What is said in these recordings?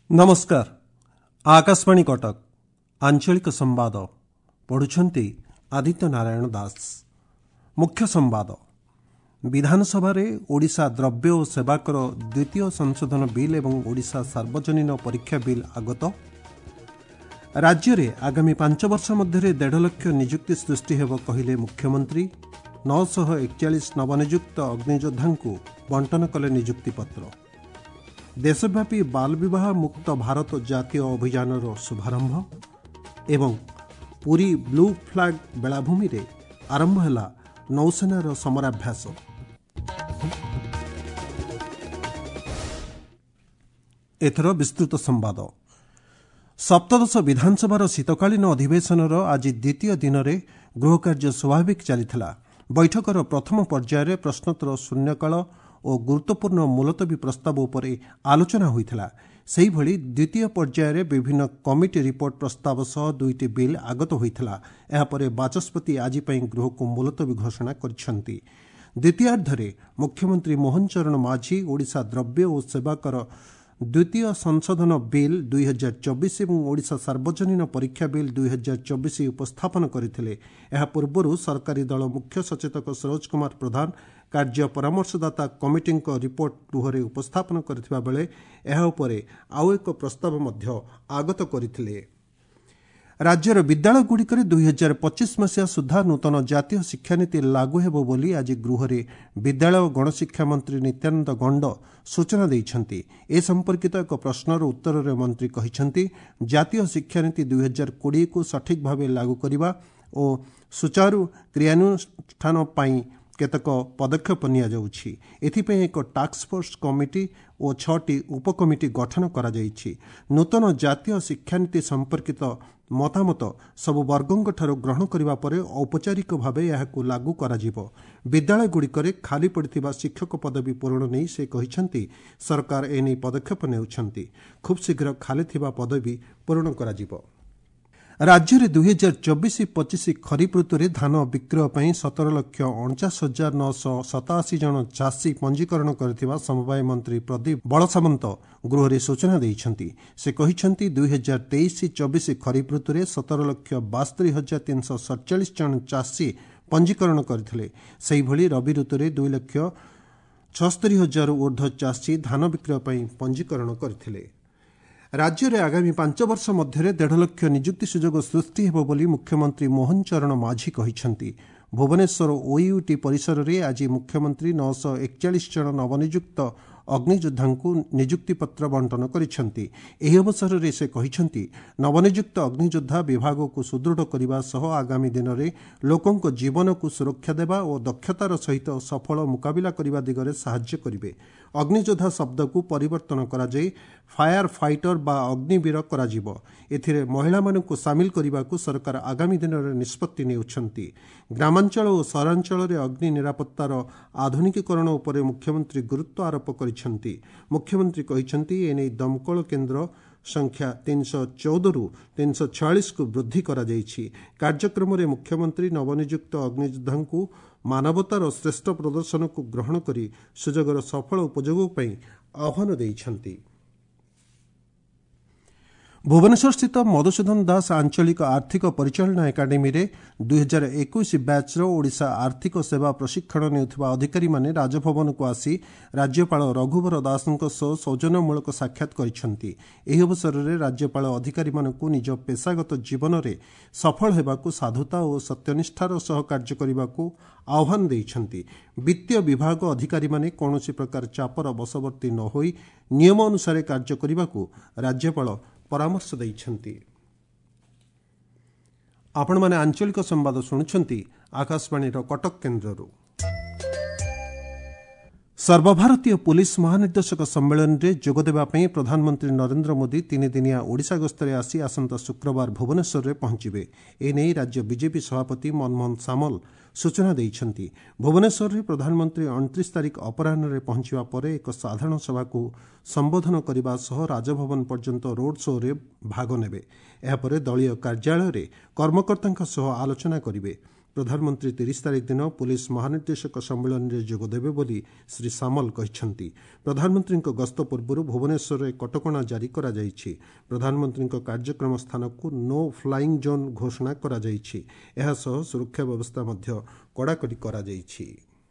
नमस्कार। आकाशवाणी कटक आंचलिक संवाद पढ़ुछंती आदित्य नारायण दास। मुख्य संवाद। विधानसभा ओडिशा द्रव्य और सेवाकर द्वितीय संशोधन बिल एवं ओडिशा सार्वजनीन परीक्षा बिल आगत। राज्य में आगामी 5 वर्ष मध्य 1.5 लाख निजुक्ति सृष्टि हेब कहिले मुख्यमंत्री। 941 नवनियुक्त अग्नियोद्धा बंटन कले निजुक्ति पत्र। देशव्यापी बाल विवाह मुक्त भारत जातीय अभियान शुभारंभ एवं पुरी ब्लू फ्लैग बेलाभूमि रे आरंभ है नौसेनार समराभ्यास। एथर विस्तृत संवाद। सप्तदश विधानसभार शीतकालीन अधिवेशनर आज द्वितीय दिन में गृह कार्य स्वाभाविक चलिथिला। बैठकर प्रथम पर्यायर प्रश्नोत्तर शून्यकाल और गुरुत्वपूर्ण मुलतवी प्रस्ताव उपरे आलोचना होइथिला। सेही भली द्वितीय पर्यायर विभिन्न कमिटी रिपोर्ट प्रस्ताव सह 2टी बिल आगत होइथिला। एहा परे बाचस्पति आज पई गृह को मुलतवी घोषणा करिसेंती। द्वितीयार्धरे मुख्यमंत्री मोहन चरण माझी ओडिशा द्रव्य और सेवाकर द्वितीय संशोधन बिल 2024 और ओडिशा सार्वजनीन परीक्षा बिल 2024 उपस्थापन करथिले। एहा पूर्वरु सरकारी दल मुख्य सचेतक सरोज कुमार प्रधान कार्य परामर्शदाता कमिटी रिपोर्ट गृह उपस्थापन करथिबा बेले एहा उपरे आउ एक प्रस्ताव मध्य आगत करथिले। राज्यर विद्यालयगुड़िक 2025 मसीहा सुधा नूतन जातीय शिक्षानीति लागू हेब बोली आज गृह विद्यालय और गणशिक्षा मंत्री नित्यानंद गंड सूचना देइछंती। ए संपर्कित एक प्रश्नर उत्तर में मंत्री कहिछंती जातीय शिक्षानीति 2020 को सठिक भाव लागू करने और सुचारू क्रियानुष्ठान पाई केतक पदक्षेप निया जाउछि। एथिपई एक टास्क फोर्स कमिटी और 6टी उपकमिटी गठन करा जाइछि। नूतन जातीय शिक्षानीति संपर्कित मतामत सबु वर्गों ठारू ग्रहण करिबा परे औपचारिक भावे याहाकु लागू करा जिवो। विद्यालय गुड़िकरे खाली पड़िथिबा शिक्षक पदवी पूरण नहीं से कहिछंती सरकार एने पदक्षेप नेउछंती। खूब शीघ्र खाली थिबा पदवी पूरण करा जिवो। राज्य में 2024-25 खरीफ ऋतु में धान विक्रय पर 17,49,987 जन चाषी पंजीकरण करथिबा समवाय मंत्री प्रदीप बड़सामंत गृह में सूचना देइछंती। से कहिछंती 2023-24 खरीफ ऋतु में 17,72,347 जन चाषी पंजीकरण करथिले। सेही भली रबी ऋतु में 2,76,000 ऊर्ध्व चाषी धान विक्रय पर पंजीकरण करथिले। राज्य में आगामी 5 वर्ष मध्य 1.5 लाख निजुक्ति सुजोग सृष्टि हेब बोली मुख्यमंत्री मोहन चरण माझी कहिछंती। भुवनेश्वर ओयूटी परिसर में आज मुख्यमंत्री 941 जन नवनियुक्त अग्नियोद्धा निजुक्ति पत्र बंटन करिसेंती। एही अवसर में से कहिछंती नवनियुक्त अग्नियोद्धा विभाग को सुदृढ़ करने सह आगामी दिन में लोकों जीवन को सुरक्षा देवा और दक्षतार सहित सफल मुकाबिला करने दिगरे साहाय्य करिवे। अग्नियोद्धा शब्द को परिवर्तन करा जाय फायर फाइटर बा अग्निवीर करा जिवो। एथिरे महिला मानकु सामिल करने को सरकार आगामी दिन में निष्पत्ति नेउछंती। ग्रामांचल और सहरांचल में अग्नि निरापत्तार आधुनिकीकरण उपरे मुख्यमंत्री गुरुत्व आरोप करिसेंती। मुख्यमंत्री कहिसेंती एने दमकल केन्द्र संख्या 314 रु 346 को वृद्धि करा जायछि। कार्यक्रम में मुख्यमंत्री नवनियुक्त अग्नियोद्धा को मानवतार श्रेष्ठ प्रदर्शन को ग्रहण करी सुजोगर सफल उपयोग पई आह्वान देइछंती। भुवनेश्वर स्थित मधुसूदन दास आंचलिक आर्थिक परिचालना एकाडेमी रे 2021 बैच ओडिशा आर्थिक सेवा प्रशिक्षण नेउथिबा अधिकारी माने राजभवन को आसी राज्यपाल रघुवर दासଙ୍କ सह सौजन्यमूलक साक्षात करिसेंती। एही अवसर रे राज्यपाल अधिकारी मानकु निज पेशागत जीवन रे सफल हेबाकु साधुता और सत्यनिष्ठार सह कार्य करिबाकु आह्वान देइछंती। वित्तीय विभाग अधिकारी माने कोनोसी प्रकार चापर बशवर्ती न होई नियम अनुसार कार्य करिबाकु राज्यपाल परामर्श देइछंती। आपण माने आंचलिक संवाद शुणुछंती आकाशवाणी कटक केन्द्ररू। सर्वभारतीय पुलिस महानिर्देशक सम्मेलन में जोगदेवा प्रधानमंत्री नरेंद्र मोदी 3 दिनिया ओडिशा गस्तरे आसी आसंता शुक्रवार भुवनेश्वर में पहुंचे। एने राज्य बीजेपी सभापति मनमोहन सामल सूचना देइछंती। भुवनेश्वर में प्रधानमंत्री 29 तारिख अपराह्न में पहुंचवा पर एक साधारण सभा को संबोधन करने सह राजभवन पर्यंत रोड शो रे भाग नेबे। एहापर दलीय कार्यालय रे कर्मकर्तांक सह आलोचना करिवे। प्रधानमंत्री 30 तारिख दिन पुलिस महानिर्देशक सम्मेलन में जोगदेवे बोली श्री सामल कहते। प्रधानमंत्री गस्त पूर्व भुवनेश्वर में कटकणा जारी करा जायछि। प्रधानमंत्री कार्यक्रम स्थान को नो फ्लाइंग जोन घोषणा करा जायछि। एहा सह सुरक्षा व्यवस्था मध्य कड़ाकड़ी करा जायछि।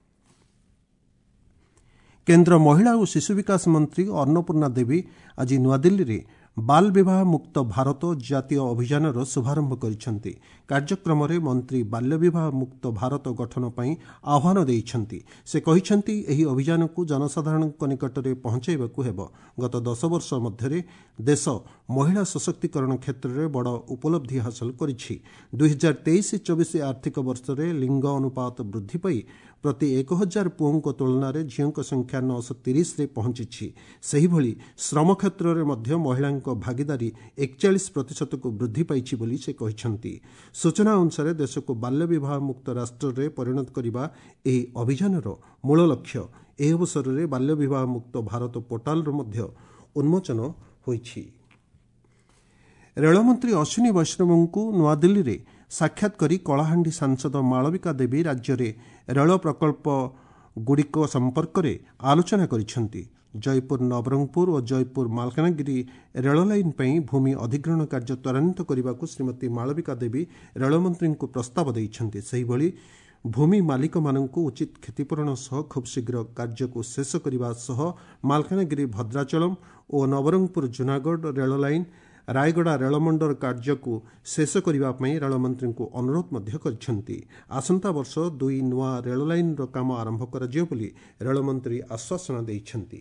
केन्द्र महिला और शिशु विकास मंत्री अन्नपूर्णा देवी आज नुआदिल्ली में बाल विवाह मुक्त भारत जातीय अभियान शुभारंभ करिसेंति। कार्यक्रम में मंत्री बाल्य विवाह मुक्त भारत गठन पर आह्वान देइछंति। से कहिसेंति एही अभियान को जनसाधारण निकट में पहुंचाइबाकु हेबो। गत 10 वर्ष मध्य देश महिला सशक्तिकरण क्षेत्र में बड़ उपलब्धि हासिल करिछि। 2023-24 आर्थिक वर्ष में लिंग अनुपात वृद्धि पाई प्रति 1000 पुओं तुलन में झीओं संख्या 930 रे पहुंची। सेहिभली श्रम क्षेत्र में मध्य महिला भागीदारी 41% को वृद्धि पाइछि बोली से कहिसेंति। सूचना अनुसार देश को बाल्य विवाह मुक्त राष्ट्र में परिणत करने एही अभियानर मूल लक्ष्य। एही अवसर में बाल्य विवाह मुक्त भारत पोर्टाल मध्य उन्मोचन होइछि। रेलमंत्री अश्विनी वैष्णव को नुआदिल्ली में साक्षात करी कलाहांडी सांसद मालविका देवी राज्य में रेल प्रकल्प गुड़िक संपर्क में आलोचना करिसेंति। जयपुर नवरंगपुर और जयपुर मालकानगिरी रेल लाइन पर भूमि अधिग्रहण कार्य त्वरान्वित करने को श्रीमती मालविका देवी रेलमंत्री को प्रस्ताव देइछंति। सेहिभली भूमि मालिक माननकु उचित क्षतिपूरण सह खूब शीघ्र कार्य को शेष करने सह मालकानगिरी भद्राचलम और नवरंगपुर जूनागढ़ रेल लाइन रायगड़ा रेलमंडल कार्य को शेष करने रेलमंत्री को अनुरोध कर आसंता वर्ष 2 नुआ रेल लाइन काम आरंभ कर रेलमंत्री आश्वासन देइछंति।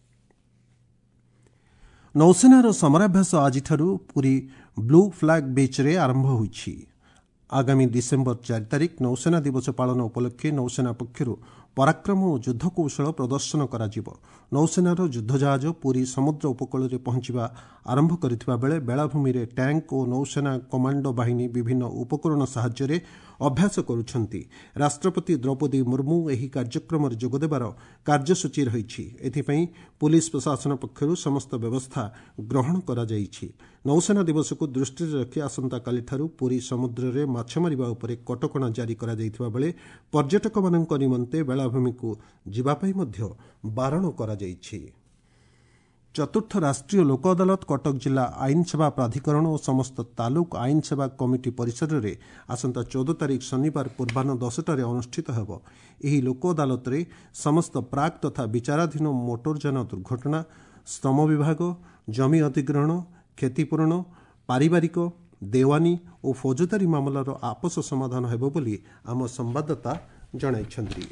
नौसेनार समराभ्यास आज पुरी ब्लू फ्लैग बीच रे आरंभ होइछि। आगामी डिसेम्बर 4 तारिख नौसेना दिवस पालन उपलक्षे नौसेना पक्षर पराक्रम और युद्ध कौशल प्रदर्शन कराजिबो। नौसेनार युद्धजाहाज पुरी समुद्र उपकूल में पहुंचवा आरंभ करथिबा बेले बेलाभूमि रे टैंक और नौसेना कमांडो बाहिनी विभिन्न उपकरण साहाय्य रे अभ्यास करुछंती। राष्ट्रपति द्रौपदी मुर्मू एही कार्यक्रम रे जोगदेबार कार्यसूची रहिछि। एथिपई पुलिस प्रशासन पक्षरु समस्त व्यवस्था ग्रहण करा जाइछि। नौसेना दिवस को दृष्टि रखी आसंता काली ठारू पुरी समुद्र रे माछ मारिबा उपरे कटकणा जारी करा जाइथिबा बेले पर्यटक मानक निमंते बेलाभूमि को जीवा पई मध्य बारण करा जाइछि। चतुर्थ राष्ट्रीय लोक अदालत कटक जिला आईन सेवा प्राधिकरण और समस्त तालुक आईन सेवा कमिटी परिसर में आसंता 14 तारिख शनिवार पूर्वाह्न 10टार अनुष्ठित हेब। एही लोक अदालत रे समस्त प्राक तथा विचाराधीन मोटरयान दुर्घटना, श्रम विभाग, जमी अधिग्रहण, क्षतिपूरण, पारिवारिक, देवानी और फौजदारी मामलार आपस समाधान हेब बोली आम संवाददाता जणाइछन्ति।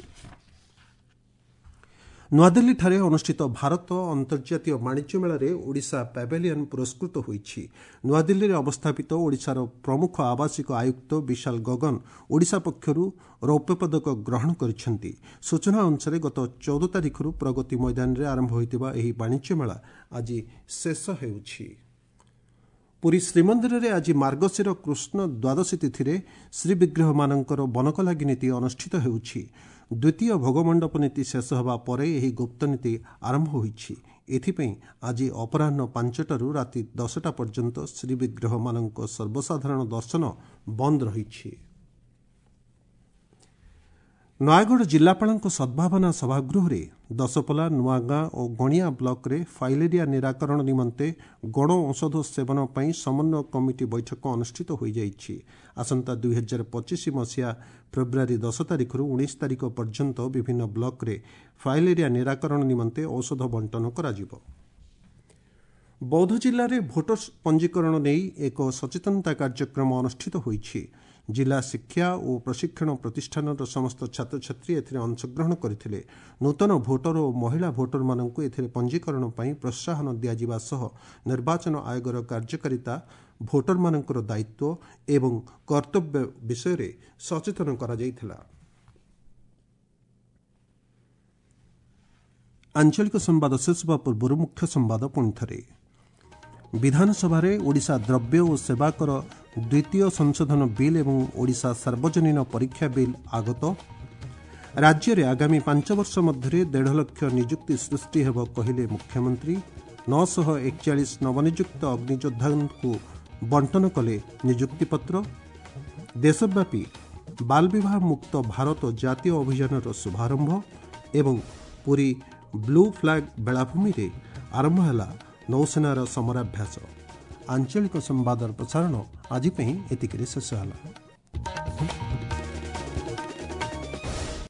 नुआदिल्ली ठारे अनुष्ठित भारत अंतर्जातीय वाणिज्य मेला रे ओडिशा पैवेलियन पुरस्कृत होइछि। नुआदिल्ली रे अवस्थापित ओडिशार प्रमुख आवासिक आयुक्त विशाल गगन ओडिशा पक्षरु रौप्य पदक ग्रहण करिसेंति। सूचना अनुसार गत 14 तारिखरु प्रगति मैदान रे आरंभ होइतिबा एही वाणिज्य मेला आज शेष हेउछि। पुरी श्रीमंदिर रे आज मार्गशीर कृष्ण द्वादशी तिथि रे श्रीविग्रह मानकर बनकलागि नीति अनुष्ठित हेउछि। द्वितीय भोगमंडप नीति शेष होगा पर यह गुप्त नीति आरंभ होइछि। एथिपई आज अपराह्न 5टारू राति 10टा पर्यंत श्रीविग्रह मानक सर्वसाधारण दर्शन बंद रहिछि। नयागढ़ जिलापाल सद्भावना सभागृह रे दशपल्ला नुआगाँ और गणिया ब्लॉक रे फाइलेरिया निराकरण निमंते गण औषध सेवन पर समन्वय कमिटी बैठक अनुष्ठित हो जाइछि। आसंता 2025 मसीहा फेब्रुआरी 10 तारिखरु 19 तारिख पर्यंत विभिन्न ब्लॉक रे फाइलेरिया निराकरण निमंते औषध बंटन कराजिबो। बौद्ध जिले में भोटर पंजीकरण नहीं एक सचेतनता कार्यक्रम अनुष्ठित होइछि। जिला शिक्षा और प्रशिक्षण प्रतिष्ठान समस्त छात्र छात्री एथिरे अंशग्रहण करथिले। नूतन भोटर और महिला भोटर माननकु एथिरे पंजीकरण पई प्रोत्साहन दियाजिबा सह निर्वाचन आयोगर कार्यकारिता, भोटर मानकर दायित्व एवं कर्तव्य विषय रे सचेतन करा जायथिला। आंचलिक संवाद शेष होगा पूर्व मुख्य संवाद पुणी थे। विधानसभा ओडिशा द्रव्य और सेवाकर द्वितीय संशोधन बिल एवं ओडिशा सार्वजनीन परीक्षा बिल आगत। राज्य में आगामी 5 वर्ष मध्य 1.5 लाख नियुक्ति सृष्टि हेब कहले मुख्यमंत्री। 941 नवनियुक्त अग्नियोद्धा को बंटन कले नियुक्ति पत्र। देशव्यापी बाल विवाह मुक्त भारत जातीय अभियानर शुभारंभ एवं पुरी ब्लू फ्लैग बेलाभूमि रे आरंभ है नौसेनार समराभ्यास। आंचलिक संवादर प्रसारण आज एतिक शेष है।